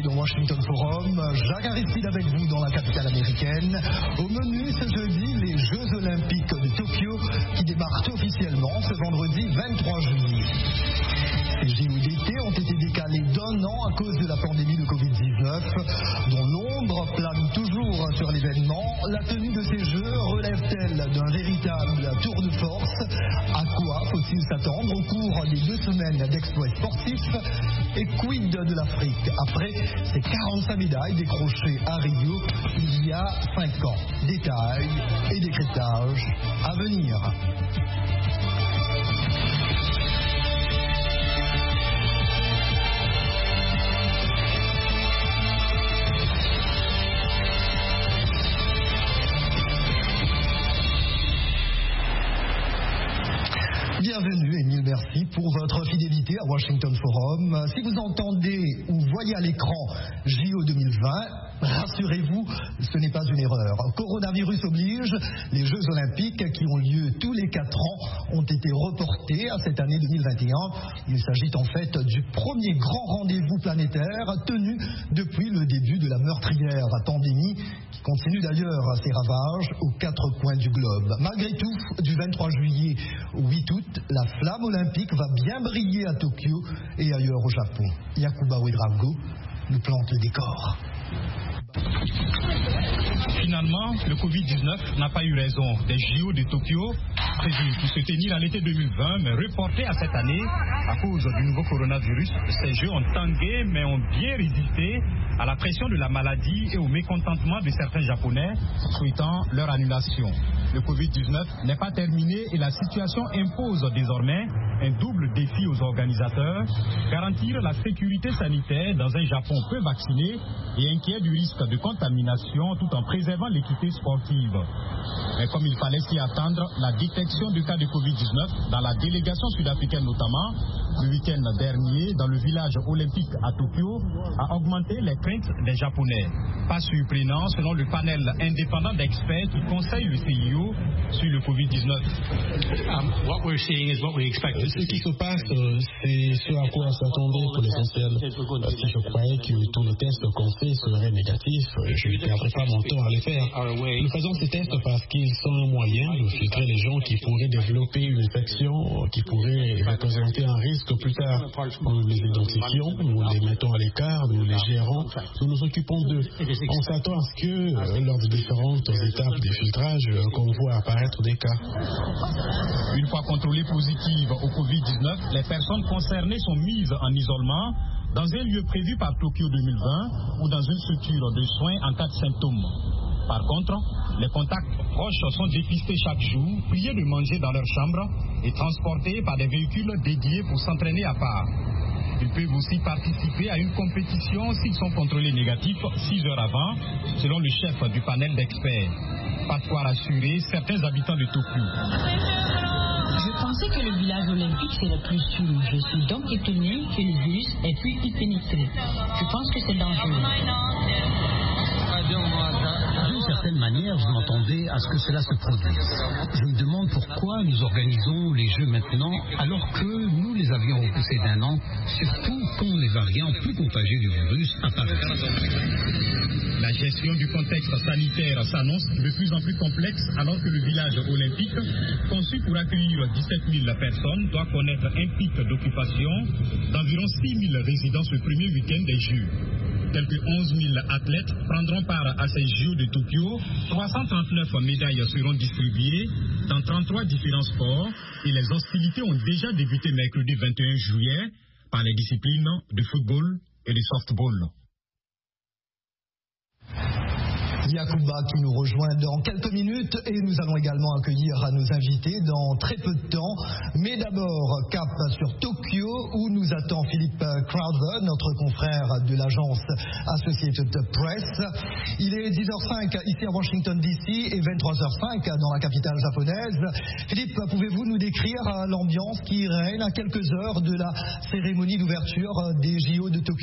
dans Washington Forum. Jacques Aristide avec vous dans la capitale américaine. Au menu ce jeudi, les Jeux Olympiques de Tokyo qui démarrent officiellement ce vendredi 23 juillet. Les JO d'été ont été décalés d'1 an à cause de la pandémie de Covid-19, dont l'ombre plane toujours sur l'événement. La tenue de ces Jeux relève-t-elle d'un véritable tour de force? À quoi faut-il s'attendre au cours des 2 semaines d'exploits sportifs? Et quid de l'Afrique après ses 45 médailles décrochées à Rio il y a 5 ans? Détails et décryptage à venir. Bienvenue et mille merci pour votre fidélité à Washington Forum. Si vous entendez ou voyez à l'écran JO 2020, rassurez-vous, ce n'est pas une erreur. Coronavirus oblige, les Jeux Olympiques qui ont lieu tous les 4 ans ont été reportés à cette année 2021. Il s'agit en fait du premier grand rendez-vous planétaire tenu depuis le début de la meurtrière pandémie qui continue d'ailleurs ses ravages aux 4 coins du globe. Malgré tout, du 23 juillet au 8 août, la flamme olympique va bien briller à Tokyo et ailleurs au Japon. Yacouba Ouedraogo nous plante le décor. Finalement, le Covid-19 n'a pas eu raison. Des JO de Tokyo, prévus pour se tenir à l'été 2020, mais reportés à cette année à cause du nouveau coronavirus, ces Jeux ont tangué mais ont bien résisté à la pression de la maladie et au mécontentement de certains Japonais souhaitant leur annulation. Le Covid-19 n'est pas terminé et la situation impose désormais un double défi aux organisateurs, garantir la sécurité sanitaire dans un Japon peu vacciné et inquiet du risque de contamination tout en préservant l'équité sportive. Mais comme il fallait s'y attendre, la détection du cas de Covid-19 dans la délégation sud-africaine notamment, le week-end dernier dans le village olympique à Tokyo, a augmenté les craintes des Japonais. Pas surprenant selon le panel indépendant d'experts qui conseille le CIO sur le Covid-19. Ce qui se passe, c'est ce à quoi on s'attendait pour l'essentiel. Si je croyais que tous les tests qu'on fait seraient négatifs, je ne perdrais pas mon temps à les faire. Nous faisons ces tests parce qu'ils sont un moyen de filtrer les gens qui pourraient développer une infection, qui pourraient représenter un risque plus tard. Nous les identifions, nous les mettons à l'écart, nous les gérons, nous nous occupons d'eux. On s'attend à ce que, lors des différentes étapes des filtrages, qu'on voit apparaître des cas. Une fois contrôlées positives au Covid-19, les personnes concernées sont mises en isolement dans un lieu prévu par Tokyo 2020 ou dans une structure de soins en cas de symptômes. Par contre, les contacts proches sont dépistés chaque jour, priés de manger dans leur chambre et transportés par des véhicules dédiés pour s'entraîner à part. Ils peuvent aussi participer à une compétition s'ils sont contrôlés négatifs 6 heures avant, selon le chef du panel d'experts. Pas de quoi rassurer certains habitants de Tokyo. Je pensais que le village olympique serait plus sûr. Je suis donc étonné que le virus ait pu y pénétrer. Je pense que c'est dangereux. D'une certaine manière, je m'attendais à ce que cela se produise. Je me demande pourquoi nous organisons les Jeux maintenant, alors que nous les avions repoussés d'1 an, surtout quand les variants plus contagieux du virus apparaissent. La gestion du contexte sanitaire s'annonce de plus en plus complexe alors que le village olympique, conçu pour accueillir 17 000 personnes, doit connaître un pic d'occupation d'environ 6 000 résidents ce premier week-end des Jeux. Quelques 11 000 athlètes prendront part à ces Jeux de Tokyo. 339 médailles seront distribuées dans 33 différents sports et les hostilités ont déjà débuté mercredi 21 juillet par les disciplines de football et de softball. Yacouba qui nous rejoint dans quelques minutes et nous allons également accueillir nos invités dans très peu de temps. Mais d'abord, cap sur Tokyo où nous attend Philippe Crowther, notre confrère de l'agence Associated Press. Il est 10h05 ici à Washington DC et 23h05 dans la capitale japonaise. Philippe, pouvez-vous nous décrire l'ambiance qui règne à quelques heures de la cérémonie d'ouverture des JO de Tokyo ?